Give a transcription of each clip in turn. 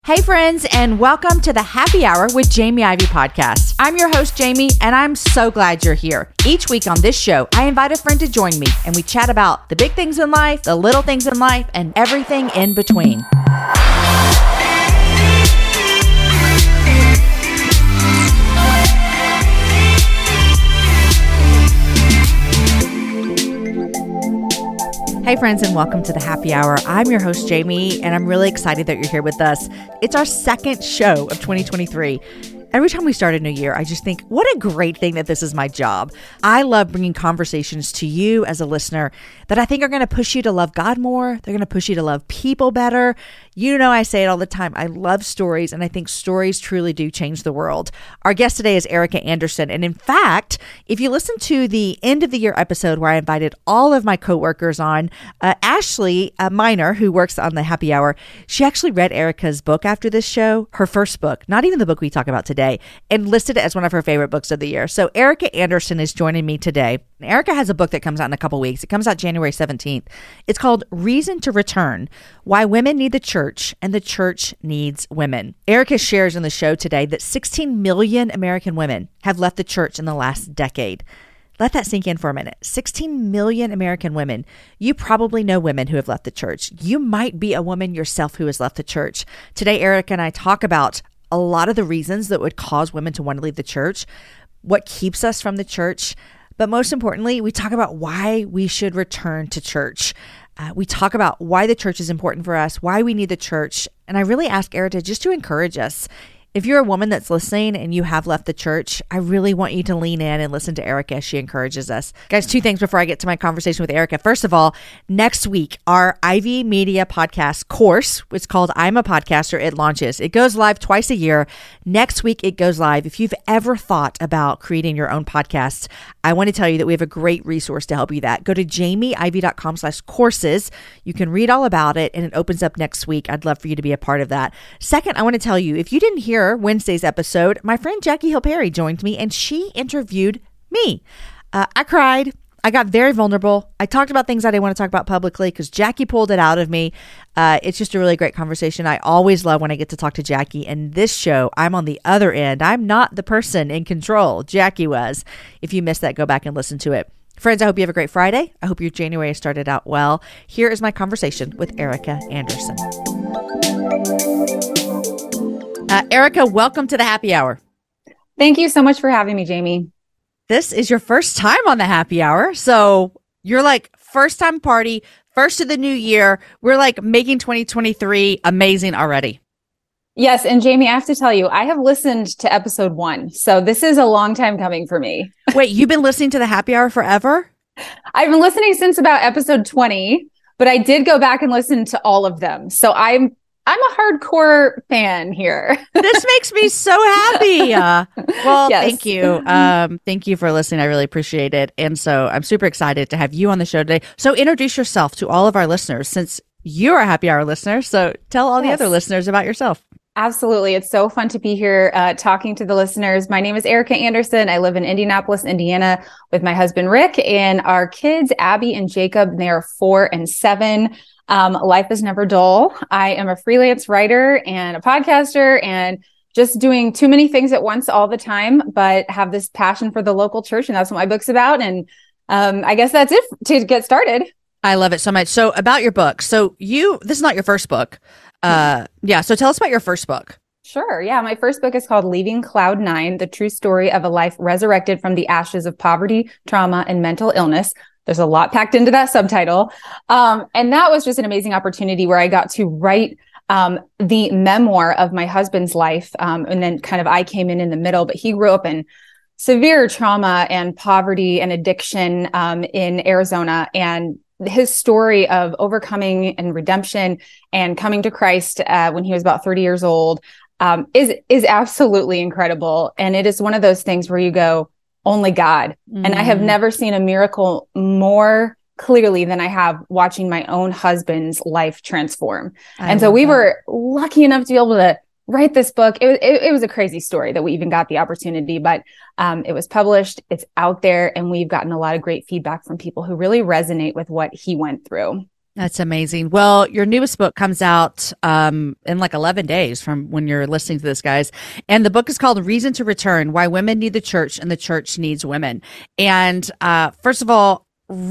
Hey friends, and welcome to the Happy Hour with Jamie Ivey podcast. I'm your host, Jamie, and I'm so glad you're here. Each week on this show, I invite a friend to join me, and we chat about the big things in life, the little things in life, and everything in between. Hey friends, and welcome to the Happy Hour. I'm your host, Jamie, and I'm really excited that you're here with us. It's our second show of 2023. Every time we start a new year, I just think, what a great thing that this is my job. I love bringing conversations to you as a listener that I think are going to push you to love God more. They're going to push you to love people better. You know, I say it all the time. I love stories, and I think stories truly do change the world. Our guest today is Erica Anderson. And in fact, if you listen to the end of the year episode where I invited all of my coworkers on, Ashley Miner, who works on the Happy Hour, she actually read Erica's book after this show, her first book, not even the book we talk about today, and listed it as one of her favorite books of the year. So Erica Anderson is joining me today. Erica has a book that comes out in a couple weeks. It comes out January 17th. It's called Reason to Return: Why Women Need the Church and the Church Needs Women. Erica shares in the show today that 16 million American women have left the church in the last decade. Let that sink in for a minute. 16 million American women. You probably know women who have left the church. You might be a woman yourself who has left the church. Today, Erica and I talk about a lot of the reasons that would cause women to want to leave the church, what keeps us from the church, but most importantly, we talk about why we should return to church. We talk about why the church is important for us, why we need the church, and I really ask Erica just to encourage us. If you're a woman that's listening and you have left the church, I really want you to lean in and listen to Erica as she encourages us. Guys, two things before I get to my conversation with Erica. First of all, next week, our Ivey Media podcast course, it's called I'm a Podcaster, it launches. It goes live twice a year. Next week, it goes live. If you've ever thought about creating your own podcast, I want to tell you that we have a great resource to help you that. Go to jamieivey.com/courses. You can read all about it, and it opens up next week. I'd love for you to be a part of that. Second, I want to tell you, if you didn't hear Wednesday's episode, my friend Jackie Hill Perry joined me and she interviewed me. I cried. I got very vulnerable. I talked about things I didn't want to talk about publicly because Jackie pulled it out of me. It's just a really great conversation. I always love when I get to talk to Jackie. And this show, I'm on the other end. I'm not the person in control. Jackie was. If you missed that, go back and listen to it. Friends, I hope you have a great Friday. I hope your January started out well. Here is my conversation with Erica Anderson. Erica, welcome to the Happy Hour. Thank you so much for having me, Jamie. This is your first time on the Happy Hour. So you're like first time party, first of the new year. We're like making 2023 amazing already. Yes. And Jamie, I have to tell you, I have listened to episode 1. So this is a long time coming for me. Wait, you've been listening to the Happy Hour forever? I've been listening since about episode 20, but I did go back and listen to all of them. So I'm a hardcore fan here. This makes me so happy. Well, yes. Thank you. Thank you for listening. I really appreciate it. And so I'm super excited to have you on the show today. So introduce yourself to all of our listeners since you're a Happy Hour listener. So tell all the other listeners about yourself. Absolutely. It's so fun to be here talking to the listeners. My name is Erica Anderson. I live in Indianapolis, Indiana with my husband, Rick, and our kids, Abby and Jacob. They are 4 and 7. Life is never dull. I am a freelance writer and a podcaster and just doing too many things at once all the time, but have this passion for the local church. And that's what my book's about. And I guess that's it to get started. I love it so much. So about your book. So this is not your first book. So tell us about your first book. Sure. Yeah. My first book is called Leaving Cloud 9, The True Story of a Life Resurrected from the Ashes of Poverty, Trauma, and Mental Illness. There's a lot packed into that subtitle. And that was just an amazing opportunity where I got to write the memoir of my husband's life. And then kind of I came in the middle, but he grew up in severe trauma and poverty and addiction in Arizona. And his story of overcoming and redemption and coming to Christ when he was about 30 years old is absolutely incredible. And it is one of those things where you go, only God. Mm. And I have never seen a miracle more clearly than I have watching my own husband's life transform. And so we were lucky enough to be able to write this book. It was a crazy story that we even got the opportunity, but it was published, it's out there, and we've gotten a lot of great feedback from people who really resonate with what he went through. That's amazing. Well, your newest book comes out in like 11 days from when you're listening to this, guys. And the book is called Reason to Return: Why Women Need the Church and the Church Needs Women. And first of all,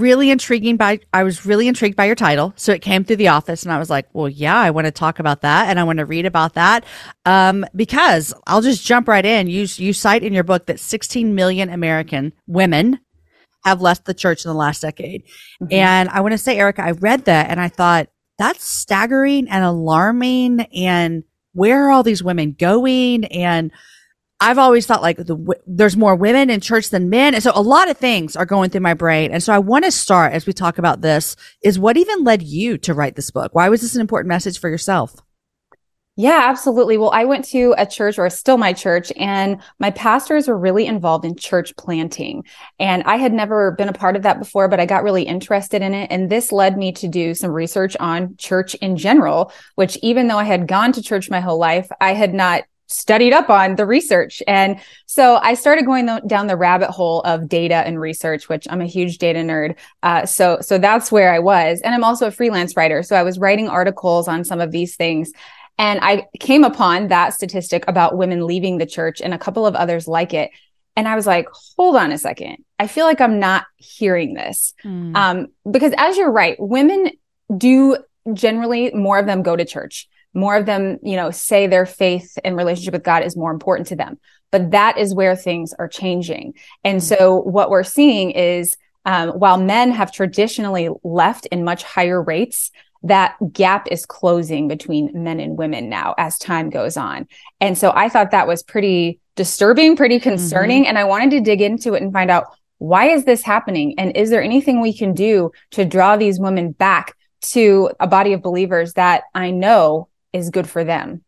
I was really intrigued by your title. So it came through the office and I was like, well, yeah, I want to talk about that and I want to read about that. Because I'll just jump right in. You cite in your book that 16 million American women have left the church in the last decade. Mm-hmm. And I want to say, Erica, I read that and I thought that's staggering and alarming. And where are all these women going? And I've always thought like there's more women in church than men. And so a lot of things are going through my brain. And so I want to start as we talk about this is what even led you to write this book? Why was this an important message for yourself? Yeah, absolutely. Well, I went to a church, or still my church, and my pastors were really involved in church planting. And I had never been a part of that before, but I got really interested in it. And this led me to do some research on church in general, which even though I had gone to church my whole life, I had not studied up on the research. And so I started going down the rabbit hole of data and research, which I'm a huge data nerd. So that's where I was. And I'm also a freelance writer. So I was writing articles on some of these things. And I came upon that statistic about women leaving the church and a couple of others like it. And I was like, hold on a second. I feel like I'm not hearing this. Because as you're right, women do generally, more of them go to church. More of them, say their faith and relationship with God is more important to them. But that is where things are changing. And so what we're seeing is while men have traditionally left in much higher rates, that gap is closing between men and women now as time goes on. And so I thought that was pretty disturbing, pretty concerning. And I wanted to dig into it and find out, why is this happening? And is there anything we can do to draw these women back to a body of believers that I know is good for them?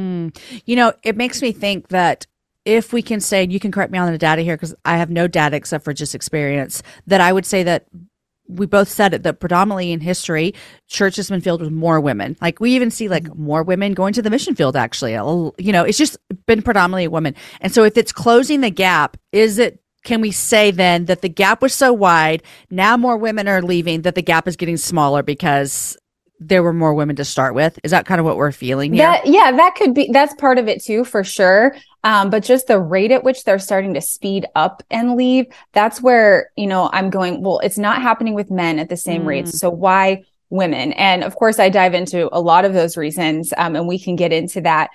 It makes me think that if we can say, and you can correct me on the data here, because I have no data except for just experience, that I would say that we both said it, that predominantly in history, church has been filled with more women. Like we even see like more women going to the mission field, actually. It's just been predominantly a woman. And so if it's closing the gap, can we say then that the gap was so wide, now more women are leaving, that the gap is getting smaller because there were more women to start with? Is that kind of what we're feeling here? That could be, that's part of it too, for sure. But just the rate at which they're starting to speed up and leave, that's where, I'm going, well, it's not happening with men at the same rates. So why women? And of course, I dive into a lot of those reasons, and we can get into that.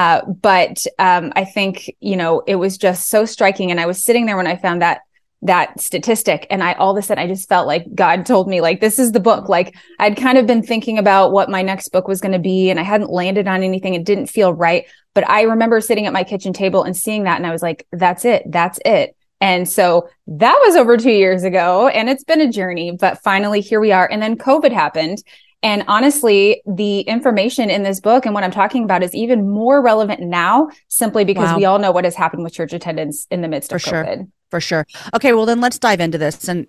But I think, it was just so striking. And I was sitting there when I found that statistic. And all of a sudden, I just felt like God told me, like, this is the book. Like I'd kind of been thinking about what my next book was going to be, and I hadn't landed on anything. It didn't feel right. But I remember sitting at my kitchen table and seeing that. And I was like, that's it. And so that was over 2 years ago, and it's been a journey, but finally here we are. And then COVID happened. And honestly, the information in this book and what I'm talking about is even more relevant now, simply because we all know what has happened with church attendance in the midst of COVID. For sure. Okay, well then let's dive into this. And,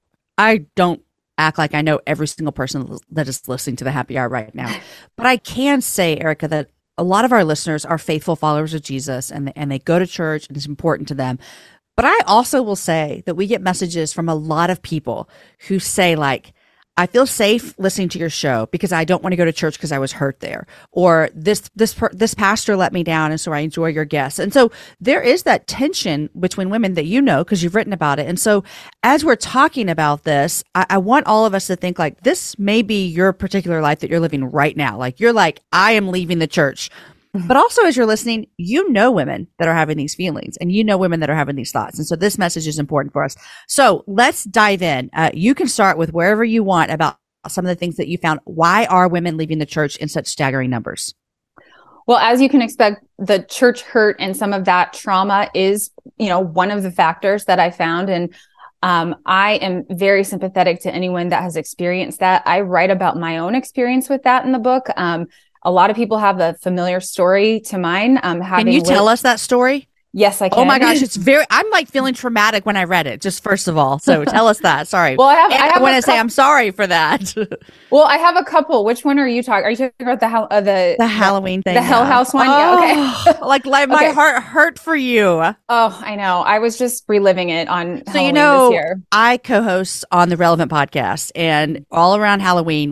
I don't act like I know every single person that is listening to the Happy Hour right now. But I can say, Erica, that a lot of our listeners are faithful followers of Jesus, and they go to church and it's important to them. But I also will say that we get messages from a lot of people who say like, I feel safe listening to your show because I don't want to go to church because I was hurt there, or this pastor let me down, and so I enjoy your guests. And so there is that tension between women that because you've written about it. And so as we're talking about this, I want all of us to think like this may be your particular life that you're living right now. Like you're like, I am leaving the church. But also, as you're listening, women that are having these feelings, and women that are having these thoughts. And so this message is important for us. So let's dive in. You can start with wherever you want about some of the things that you found. Why are women leaving the church in such staggering numbers? Well, as you can expect, the church hurt and some of that trauma is, one of the factors that I found. And I am very sympathetic to anyone that has experienced that. I write about my own experience with that in the book. A lot of people have a familiar story to mine. Can you tell us that story? Yes, I can. Oh my gosh, I'm like feeling traumatic when I read it, just first of all. So tell us that. Sorry. Well, I want to say I'm sorry for that. Well, I have a couple. Which one are you talking? Are you talking about the Halloween thing? The Hell House one? Oh, yeah, okay. like my heart hurt for you. Oh, I know. I was just reliving it on So, Halloween this year. I co-host on the Relevant podcast, and all around Halloween,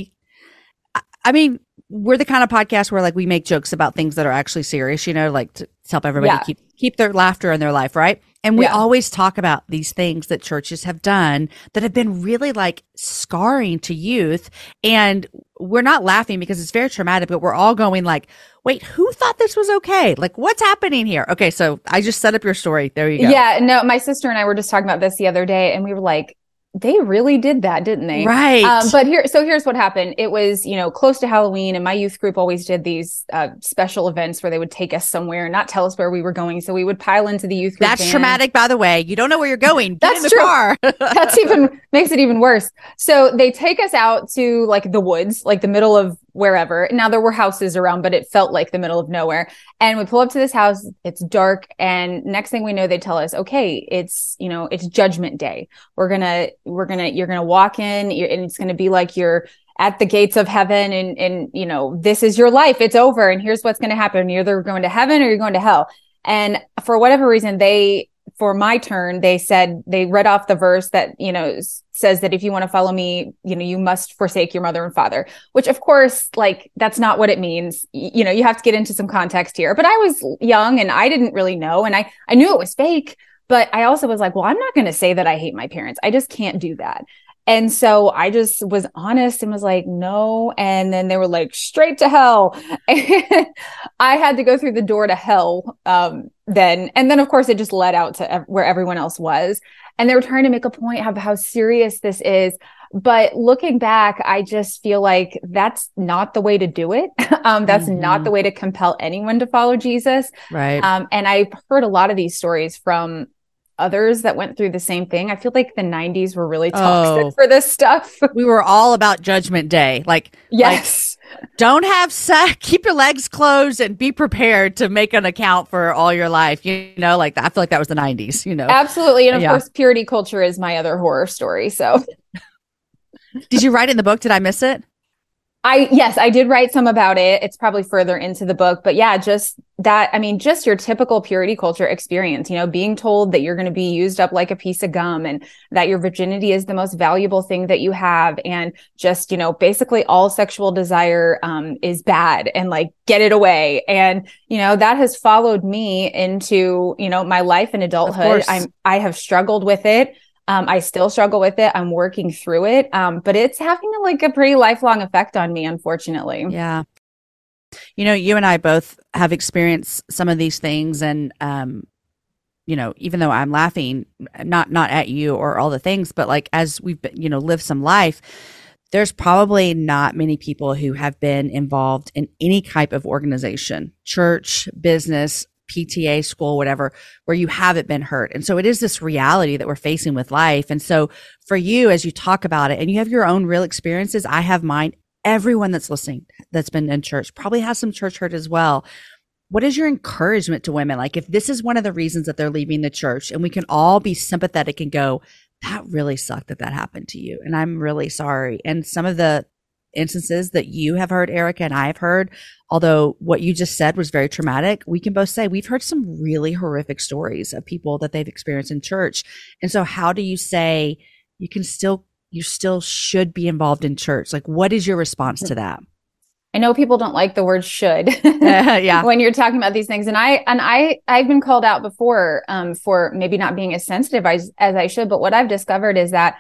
I mean, we're the kind of podcast where like we make jokes about things that are actually serious, like to help everybody keep their laughter in their life, right? And we always talk about these things that churches have done that have been really like scarring to youth. And we're not laughing because it's very traumatic, but we're all going like, wait, who thought this was okay? Like, what's happening here? Okay, so I just set up your story. There you go. Yeah, no, my sister and I were just talking about this the other day, and we were like, they really did that, didn't they? Right. But here's what happened. It was, close to Halloween, and my youth group always did these special events where they would take us somewhere and not tell us where we were going. So we would pile into the youth group. That's traumatic, by the way. You don't know where you're going. Get in the true. car. That's makes it even worse. So they take us out to like the woods, like the middle of wherever. Now there were houses around, but it felt like the middle of nowhere. And we pull up to this house. It's dark. And next thing we know, they tell us, okay, it's Judgment Day. You're going to walk in and it's going to be like you're at the gates of heaven and this is your life. It's over. And here's what's going to happen. You're either going to heaven or you're going to hell. And for whatever reason, for my turn, they read off the verse that, says that if you want to follow me, you must forsake your mother and father, which of course, like, that's not what it means. You have to get into some context here, but I was young and I didn't really know. And I knew it was fake, but I also was like, well, I'm not going to say that I hate my parents. I just can't do that. And so I just was honest and was like, no. And then they were like, straight to hell. And I had to go through the door to hell then. And then, of course, it just led out to where everyone else was. And they were trying to make a point of how serious this is. But looking back, I just feel like that's not the way to do it. That's not the way to compel anyone to follow Jesus. Right. And I've heard a lot of these stories from others that went through the same thing. I feel like the 90s were really toxic for this stuff. We were all about Judgment Day. Yes. Don't have sex, keep your legs closed and be prepared to make an account for all your life. I feel like that was the 90s, Absolutely. And of course, purity culture is my other horror story. So did you write in the book? Did I miss it? Yes, I did write some about it. It's probably further into the book, but yeah, just that, just your typical purity culture experience, being told that you're going to be used up like a piece of gum and that your virginity is the most valuable thing that you have. And just, basically all sexual desire, is bad and like, get it away. And, that has followed me into, my life in adulthood. I have struggled with it. I still struggle with it. I'm working through it. But it's having a pretty lifelong effect on me, unfortunately. Yeah. You and I both have experienced some of these things. And, even though I'm laughing, not at you or all the things, but like, as we've been, lived some life, there's probably not many people who have been involved in any type of organization, church, business, PTA, school, whatever, where you haven't been hurt. And so it is this reality that we're facing with life. And so for you, as you talk about it and you have your own real experiences, I have mine. Everyone that's listening that's been in church probably has some church hurt as well. What is your encouragement to women? Like, if this is one of the reasons that they're leaving the church, and we can all be sympathetic and go, that really sucked that happened to you. And I'm really sorry. And some of the instances that you have heard, Erica, and I have heard, although what you just said was very traumatic, we can both say we've heard some really horrific stories of people that they've experienced in church. And so how do you say you still should be involved in church? Like, what is your response to that? I know people don't like the word should yeah. when you're talking about these things. And I've been called out before for maybe not being as sensitive as I should. But what I've discovered is that,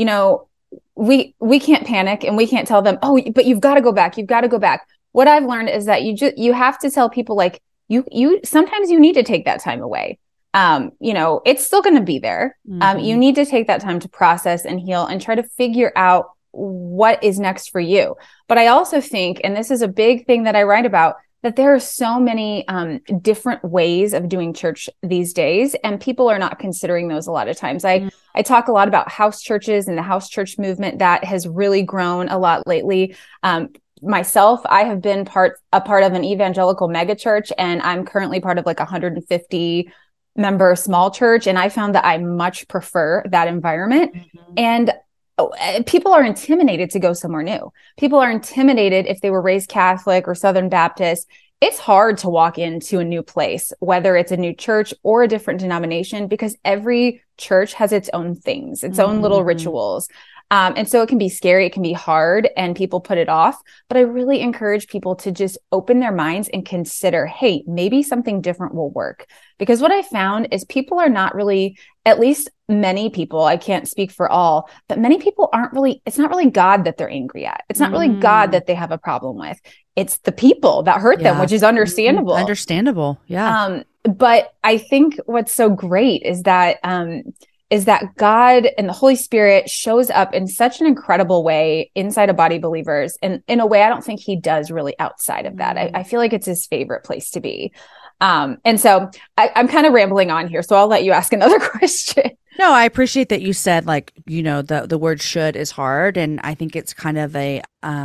we can't panic and we can't tell them, oh, but you've got to go back. You've got to go back. What I've learned is that you have to tell people, like, you sometimes you need to take that time away. It's still going to be there. You need to take that time to process and heal and try to figure out what is next for you. But I also think, and this is a big thing that I write about, that there are so many different ways of doing church these days, and people are not considering those a lot of times. I talk a lot about house churches and the house church movement that has really grown a lot lately. myself, I have been a part of an evangelical megachurch, and I'm currently part of like 150 member small church. And I found that I much prefer that environment. And people are intimidated to go somewhere new. People are intimidated if they were raised Catholic or Southern Baptist. It's hard to walk into a new place, whether it's a new church or a different denomination, because every church has its own things, its own little rituals. And so it can be scary, it can be hard, and people put it off. But I really encourage people to just open their minds and consider, hey, maybe something different will work. Because what I found is people are not really, at least many people, I can't speak for all, but many people it's not really God that they're angry at. It's not really God that they have a problem with. It's the people that hurt them, which is understandable. Understandable. Yeah. But I think what's so great is that God and the Holy Spirit shows up in such an incredible way inside of Body Believers, and in a way I don't think he does really outside of that. I feel like it's his favorite place to be. And so I'm kind of rambling on here, so I'll let you ask another question. No, I appreciate that you said, like, the word should is hard. And I think it's kind of a,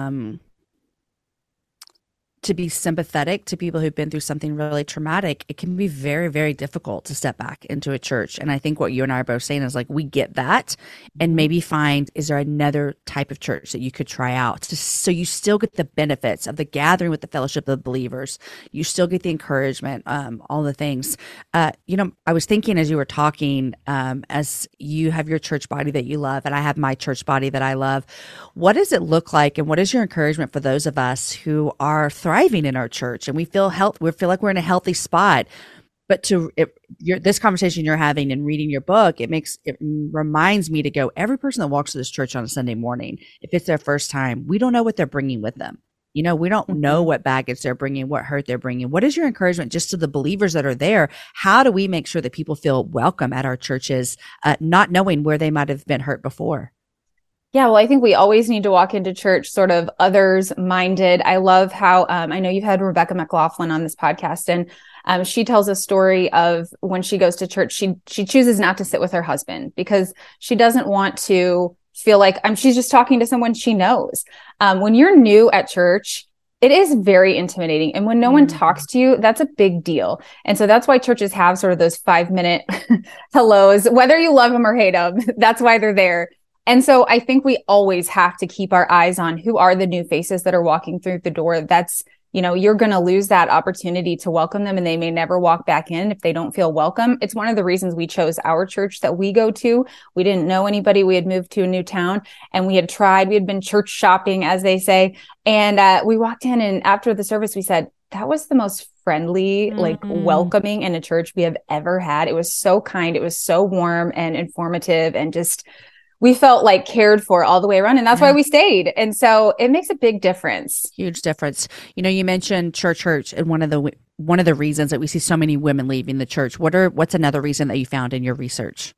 to be sympathetic to people who've been through something really traumatic, it can be very, very difficult to step back into a church. And I think what you and I are both saying is, like, we get that, and maybe find, is there another type of church that you could try out so you still get the benefits of the gathering with the fellowship of believers. You still get the encouragement, all the things. I was thinking as you were talking, as you have your church body that you love, and I have my church body that I love, what does it look like, and what is your encouragement for those of us who are thriving in our church and we feel like we're in a healthy spot? But this conversation you're having and reading your book, it reminds me to go, every person that walks to this church on a Sunday morning, if it's their first time, we don't know what they're bringing with them. We don't know what baggage they're bringing, what hurt they're bringing. What is your encouragement just to the believers that are there? How do we make sure that people feel welcome at our churches, not knowing where they might have been hurt before? Yeah, well, I think we always need to walk into church sort of others minded. I love how, I know you've had Rebecca McLaughlin on this podcast, and she tells a story of when she goes to church, she chooses not to sit with her husband because she doesn't want to feel like she's just talking to someone she knows. When you're new at church, it is very intimidating. And when no one talks to you, that's a big deal. And so that's why churches have sort of those 5-minute hellos, whether you love them or hate them, that's why they're there. And so I think we always have to keep our eyes on who are the new faces that are walking through the door. That's, you're going to lose that opportunity to welcome them, and they may never walk back in if they don't feel welcome. It's one of the reasons we chose our church that we go to. We didn't know anybody. We had moved to a new town, and we had been church shopping, as they say. And we walked in, and after the service, we said, that was the most friendly, welcoming in a church we have ever had. It was so kind. It was so warm and informative, and just, we felt like cared for all the way around. And that's why we stayed. And so it makes a big difference. Huge difference. You mentioned church hurt, and one of the reasons that we see so many women leaving the church. What's another reason that you found in your research?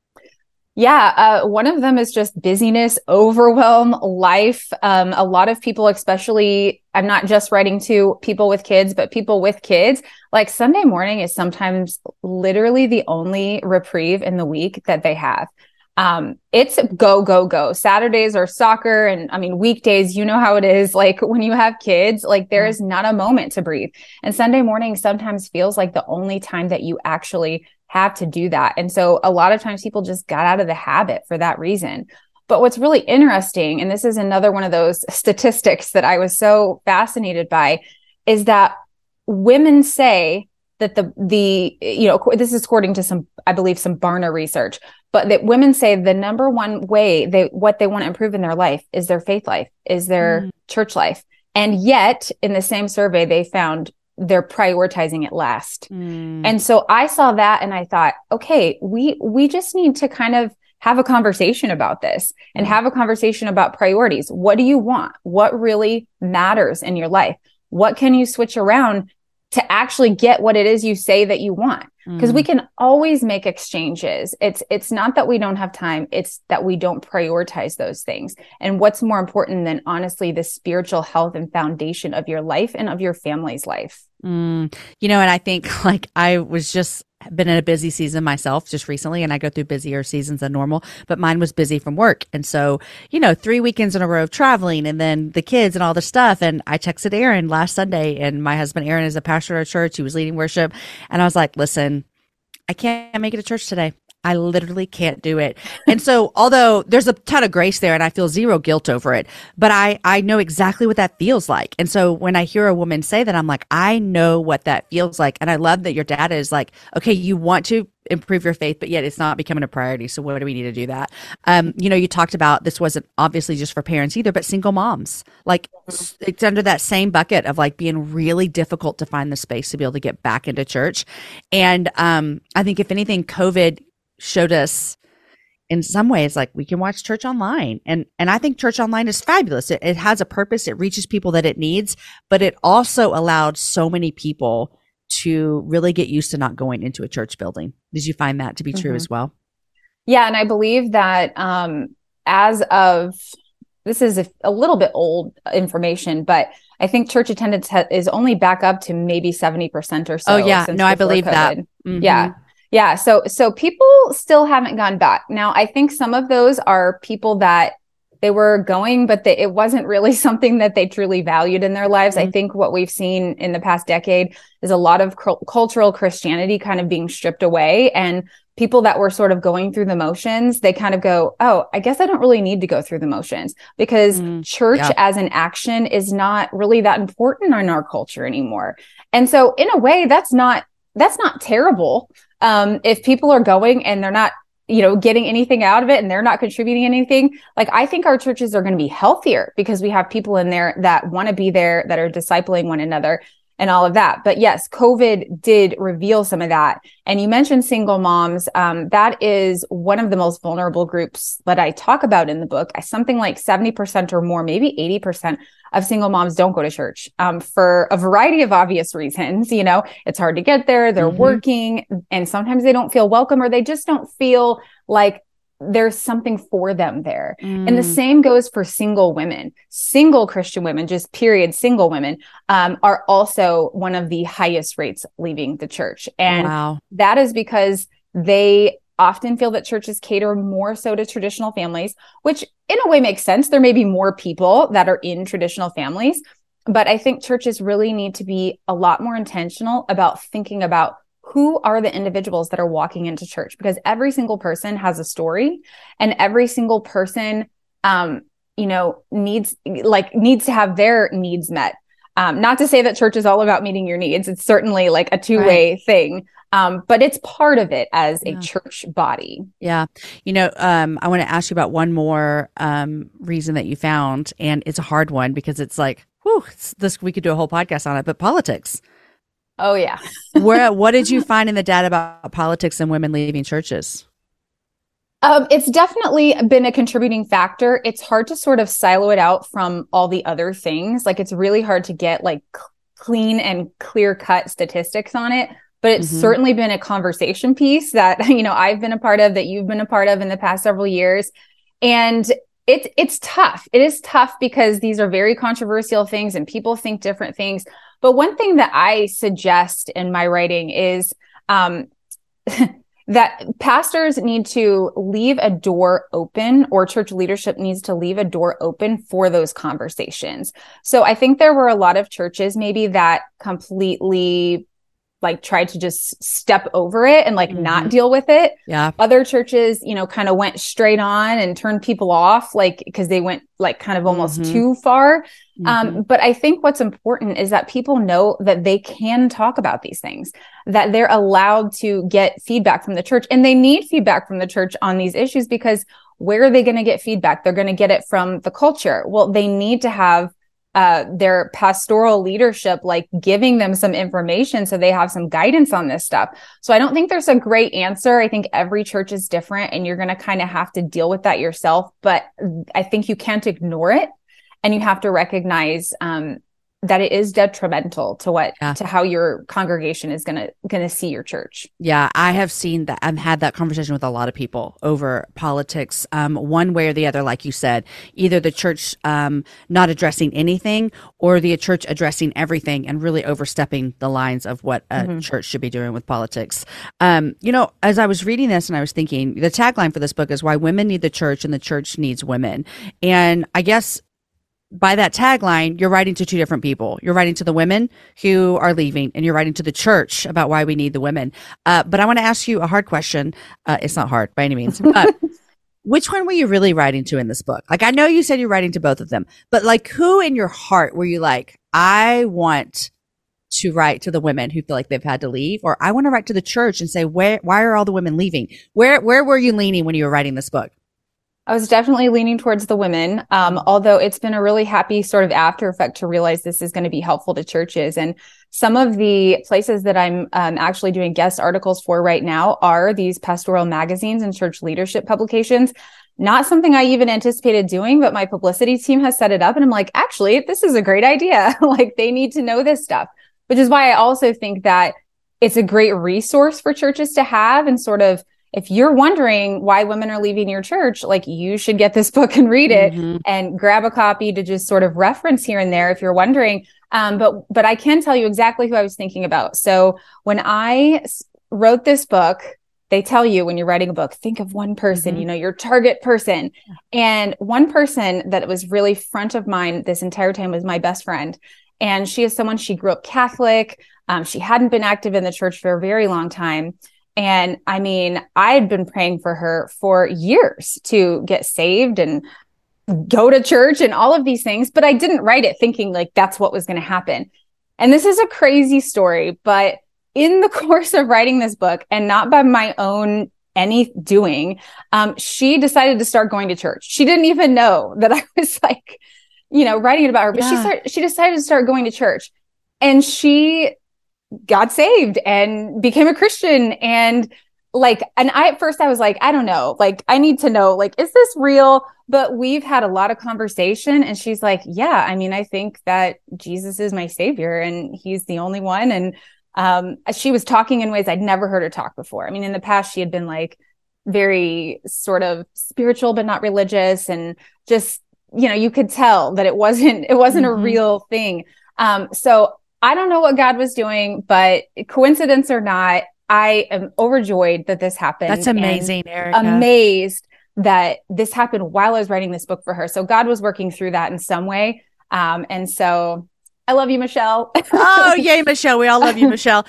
Yeah. One of them is just busyness, overwhelm, life. A lot of people, especially, I'm not just writing to people with kids, but people with kids, like Sunday morning is sometimes literally the only reprieve in the week that they have. It's go, go, go. Saturdays are soccer. And weekdays, you know how it is. Like when you have kids, like there is not a moment to breathe. And Sunday morning sometimes feels like the only time that you actually have to do that. And so a lot of times people just got out of the habit for that reason. But what's really interesting, and this is another one of those statistics that I was so fascinated by, is that women say that this is according to some Barna research, but that women say the number one way what they want to improve in their life is their faith life, is their church life. And yet in the same survey, they found they're prioritizing it last. And so I saw that and I thought, okay, we just need to kind of have a conversation about this and have a conversation about priorities. What do you want? What really matters in your life? What can you switch around to actually get what it is you say that you want? Because we can always make exchanges. It's not that we don't have time. It's that we don't prioritize those things. And what's more important than honestly the spiritual health and foundation of your life and of your family's life? And I think, like, I was just been in a busy season myself just recently, and I go through busier seasons than normal, but mine was busy from work. And so, 3 weekends in a row of traveling and then the kids and all the stuff. And I texted Aaron last Sunday, and my husband, Aaron, is a pastor at our church. He was leading worship. And I was like, listen, I can't make it to church today. I literally can't do it. And so, although there's a ton of grace there and I feel zero guilt over it, but I know exactly what that feels like. And so when I hear a woman say that, I'm like, I know what that feels like. And I love that your dad is like, okay, you want to improve your faith, but yet it's not becoming a priority. So what do we need to do that? You talked about, this wasn't obviously just for parents either, but single moms, like it's under that same bucket of like being really difficult to find the space to be able to get back into church. And I think if anything, COVID showed us in some ways, like we can watch church online. And I think church online is fabulous. It has a purpose. It reaches people that it needs, but it also allowed so many people to really get used to not going into a church building. Did you find that to be true as well? Yeah. And I believe that as of, this is a little bit old information, but I think church attendance is only back up to maybe 70% or so. Oh yeah. No, I believe COVID. That. Mm-hmm. Yeah. Yeah. So people still haven't gone back. Now, I think some of those are people that they were going, but it wasn't really something that they truly valued in their lives. Mm-hmm. I think what we've seen in the past decade is a lot of cultural Christianity kind of being stripped away, and people that were sort of going through the motions, they kind of go, oh, I guess I don't really need to go through the motions, because church as an action is not really that important in our culture anymore. And so in a way, that's not terrible. If people are going and they're not, getting anything out of it and they're not contributing anything, like I think our churches are going to be healthier because we have people in there that want to be there, that are discipling one another and all of that. But yes, COVID did reveal some of that. And you mentioned single moms. That is one of the most vulnerable groups that I talk about in the book. Something like 70% or more, maybe 80% of single moms don't go to church for a variety of obvious reasons. It's hard to get there. They're working, and sometimes they don't feel welcome, or they just don't feel like there's something for them there. And the same goes for single women. Single Christian women, just period, single women, are also one of the highest rates leaving the church. And that is because they often feel that churches cater more so to traditional families, which in a way makes sense. There may be more people that are in traditional families, but I think churches really need to be a lot more intentional about thinking about who are the individuals that are walking into church, because every single person has a story, and every single person, needs to have their needs met. Not to say that church is all about meeting your needs. It's certainly like a two-way thing. But it's part of it as a church body. Yeah. I want to ask you about one more reason that you found, and it's a hard one because it's like, we could do a whole podcast on it, but politics. Oh yeah. What did you find in the data about politics and women leaving churches? It's definitely been a contributing factor. It's hard to sort of silo it out from all the other things. Like it's really hard to get like clean and clear cut statistics on it. But it's certainly been a conversation piece that, I've been a part of, that you've been a part of in the past several years. And it's tough. It is tough because these are very controversial things and people think different things. But one thing that I suggest in my writing is that pastors need to leave a door open, or church leadership needs to leave a door open for those conversations. So I think there were a lot of churches maybe that completely tried to just step over it and not deal with it. Yeah. Other churches, kind of went straight on and turned people off, because they went kind of almost too far. But I think what's important is that people know that they can talk about these things, that they're allowed to get feedback from the church, and they need feedback from the church on these issues, because where are they going to get feedback? They're going to get it from the culture. Well, they need to have their pastoral leadership, giving them some information so they have some guidance on this stuff. So I don't think there's a great answer. I think every church is different, and you're going to kind of have to deal with that yourself. But I think you can't ignore it, and you have to recognize, that it is detrimental to Yeah. to how your congregation is gonna see your church. Yeah, I have seen that. I've had that conversation with a lot of people over politics, one way or the other, like you said, either the church not addressing anything or the church addressing everything and really overstepping the lines of what a church should be doing with politics. As I was reading this and I was thinking, the tagline for this book is why women need the church and the church needs women. And I guess by that tagline, you're writing to two different people. You're writing to the women who are leaving, and you're writing to the church about why we need the women. But I want to ask you a hard question. It's not hard by any means, but which one were you really writing to in this book? Like, I know you said you're writing to both of them, but like, who in your heart were you like, I want to write to the women who feel like they've had to leave, or I want to write to the church and say, why are all the women leaving? Where were you leaning when you were writing this book? I was definitely leaning towards the women, although it's been a really happy sort of after effect to realize this is going to be helpful to churches. And some of the places that I'm actually doing guest articles for right now are these pastoral magazines and church leadership publications. Not something I even anticipated doing, but my publicity team has set it up. And I'm like, actually, this is a great idea. Like, they need to know this stuff, which is why I also think that it's a great resource for churches to have. And sort of, if you're wondering why women are leaving your church, like, you should get this book and read it and grab a copy to just sort of reference here and there if you're wondering. But I can tell you exactly who I was thinking about. So when I wrote this book, they tell you when you're writing a book, think of one person, your target person. And one person that was really front of mind this entire time was my best friend. And she is someone, she grew up Catholic. She hadn't been active in the church for a very long time. And I mean, I had been praying for her for years to get saved and go to church and all of these things, but I didn't write it thinking like that's what was going to happen. And this is a crazy story, but in the course of writing this book, and not by my own any doing, she decided to start going to church. She didn't even know that I was like, writing it about her, but she decided to start going to church, and she got saved and became a Christian. And at first I was like, I don't know, like, I need to know, like, is this real? But we've had a lot of conversation, and she's like, yeah, I mean, I think that Jesus is my savior and he's the only one. And she was talking in ways I'd never heard her talk before. I mean, in the past, she had been like very sort of spiritual, but not religious. And just, you could tell that it wasn't a real thing. So I don't know what God was doing, but coincidence or not, I am overjoyed that this happened. That's amazing, Erica. Amazed that this happened while I was writing this book for her. So God was working through that in some way. And so I love you, Michelle. Oh, yay, Michelle. We all love you, Michelle.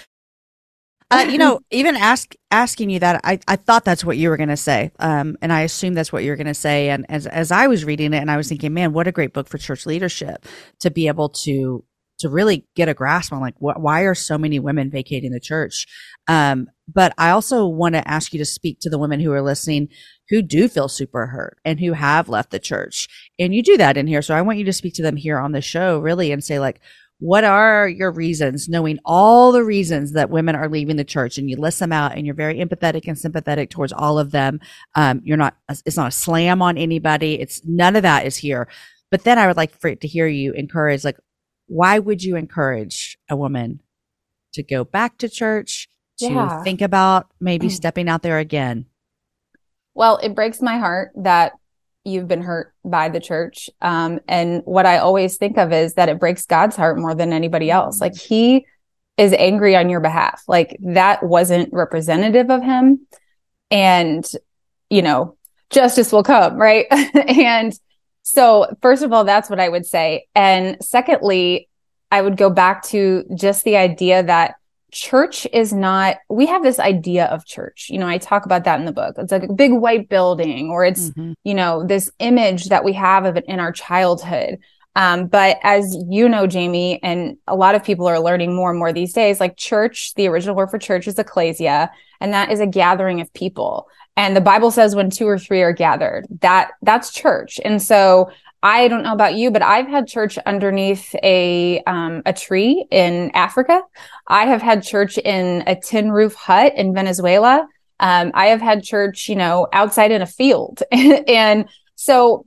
Even asking you that, I thought that's what you were going to say. And I assumed that's what you were going to say. And as I was reading it, and I was thinking, man, what a great book for church leadership to be able to really get a grasp on, like, why are so many women vacating the church? But I also want to ask you to speak to the women who are listening who do feel super hurt and who have left the church. And you do that in here. So I want you to speak to them here on the show, really, and say, like, what are your reasons, knowing all the reasons that women are leaving the church, and you list them out, and you're very empathetic and sympathetic towards all of them. It's not a slam on anybody. It's none of that is here. But then I would like to hear you encourage, like, why would you encourage a woman to go back to church, to think about maybe stepping out there again? Well, it breaks my heart that you've been hurt by the church. And what I always think of is that it breaks God's heart more than anybody else. Like, he is angry on your behalf. Like, that wasn't representative of him. And, justice will come, right? And so first of all, that's what I would say. And secondly, I would go back to just the idea that church is not, we have this idea of church. I talk about that in the book. It's like a big white building, or it's, this image that we have of it in our childhood. But as you know, Jamie, and a lot of people are learning more and more these days, like, church, the original word for church is ecclesia, and that is a gathering of people. And the Bible says when 2 or 3 are gathered, that's church. And so I don't know about you, but I've had church underneath a tree in Africa. I have had church in a tin roof hut in Venezuela. I have had church, outside in a field. And so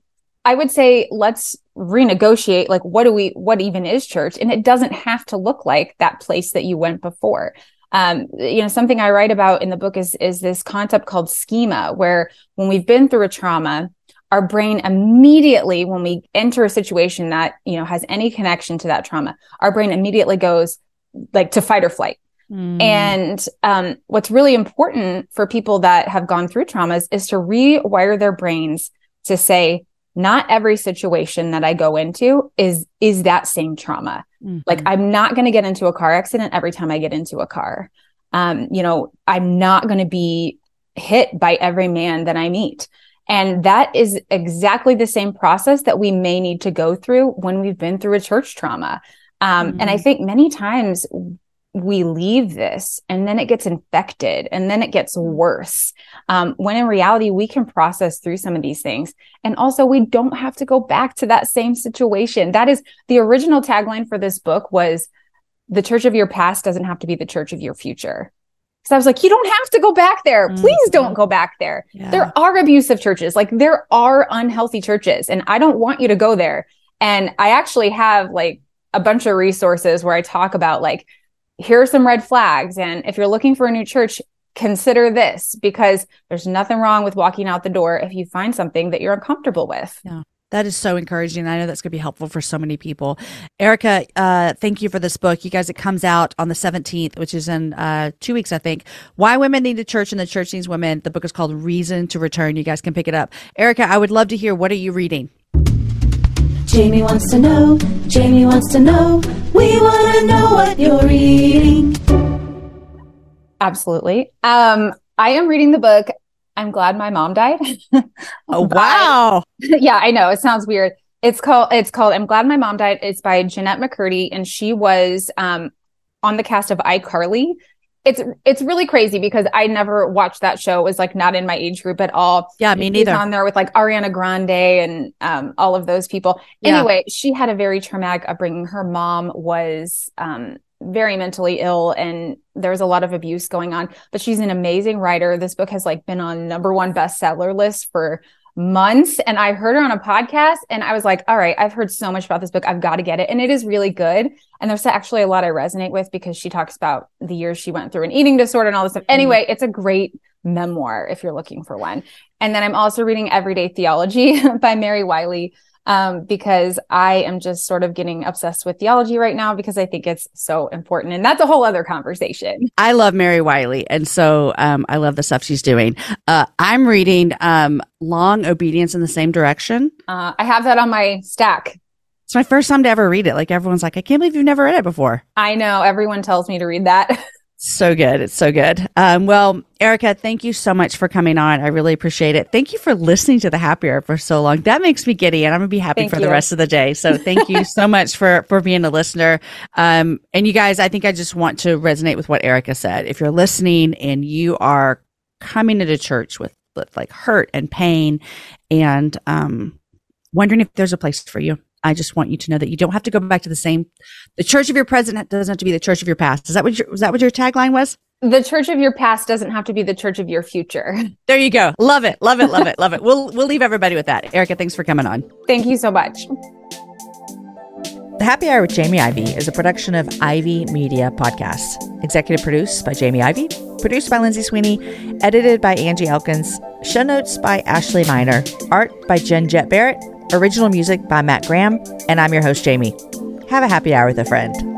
I would say let's renegotiate, like, what even is church? And it doesn't have to look like that place that you went before. Something I write about in the book is this concept called schema, where when we've been through a trauma, our brain immediately, when we enter a situation that, has any connection to that trauma, our brain immediately goes like to fight or flight. And what's really important for people that have gone through traumas is to rewire their brains to say, not every situation that I go into is that same trauma. Like, I'm not going to get into a car accident every time I get into a car. I'm not going to be hit by every man that I meet. And that is exactly the same process that we may need to go through when we've been through a church trauma. And I think many times we leave this and then it gets infected and then it gets worse. When in reality, we can process through some of these things. And also, we don't have to go back to that same situation. That is the original tagline for this book, was the church of your past doesn't have to be the church of your future. So I was like, you don't have to go back there. Please don't go back there. Yeah. There are abusive churches. Like, there are unhealthy churches, and I don't want you to go there. And I actually have like a bunch of resources where I talk about, like, here are some red flags. And if you're looking for a new church, consider this, because there's nothing wrong with walking out the door if you find something that you're uncomfortable with. Yeah. That is so encouraging. I know that's going to be helpful for so many people. Erica, thank you for this book. You guys, it comes out on the 17th, which is in 2 weeks, I think. Why Women Need a Church and the Church Needs Women. The book is called Reason to Return. You guys can pick it up. Erica, I would love to hear, what are you reading? Jamie wants to know. Jamie wants to know. We want to know what you're reading. Absolutely. I am reading the book I'm Glad My Mom Died. Oh, wow. Yeah, I know. It sounds weird. It's called I'm Glad My Mom Died. It's by Jeanette McCurdy, and she was on the cast of iCarly. It's really crazy because I never watched that show. It was like not in my age group at all. Yeah, me neither. On there with like Ariana Grande and all of those people. Yeah. Anyway, she had a very traumatic upbringing. Her mom was very mentally ill, and there was a lot of abuse going on, but she's an amazing writer. This book has like been on #1 bestseller list for months. And I heard her on a podcast and I was like, all right, I've heard so much about this book. I've got to get it. And it is really good. And there's actually a lot I resonate with because she talks about the years she went through an eating disorder and all this stuff. Anyway, it's a great memoir if you're looking for one. And then I'm also reading Everyday Theology by Mary Wiley. Because I am just sort of getting obsessed with theology right now because I think it's so important. And that's a whole other conversation. I love Mary Wiley. And so I love the stuff she's doing. I'm reading Long Obedience in the Same Direction. I have that on my stack. It's my first time to ever read it. Like, everyone's like, I can't believe you've never read it before. I know. Everyone tells me to read that. So good. It's so good. Well, Erica, thank you so much for coming on. I really appreciate it. Thank you for listening to the Happy Hour for so long. That makes me giddy, and I'm going to be happy for the rest of the day. So thank you so much for being a listener. And you guys, I think I just want to resonate with what Erica said. If you're listening and you are coming into church with like hurt and pain and wondering if there's a place for you, I just want you to know that you don't have to go back to the church of your present doesn't have to be the church of your past. Was that what your tagline was? The church of your past doesn't have to be the church of your future. There you go. Love it. Love it. Love it. Love it. We'll leave everybody with that. Erica, thanks for coming on. Thank you so much. The Happy Hour with Jamie Ivey is a production of Ivy Media Podcasts. Executive produced by Jamie Ivey. Produced by Lindsay Sweeney. Edited by Angie Elkins. Show notes by Ashley Miner. Art by Jen Jett Barrett. Original music by Matt Graham, and I'm your host, Jamie. Have a happy hour with a friend.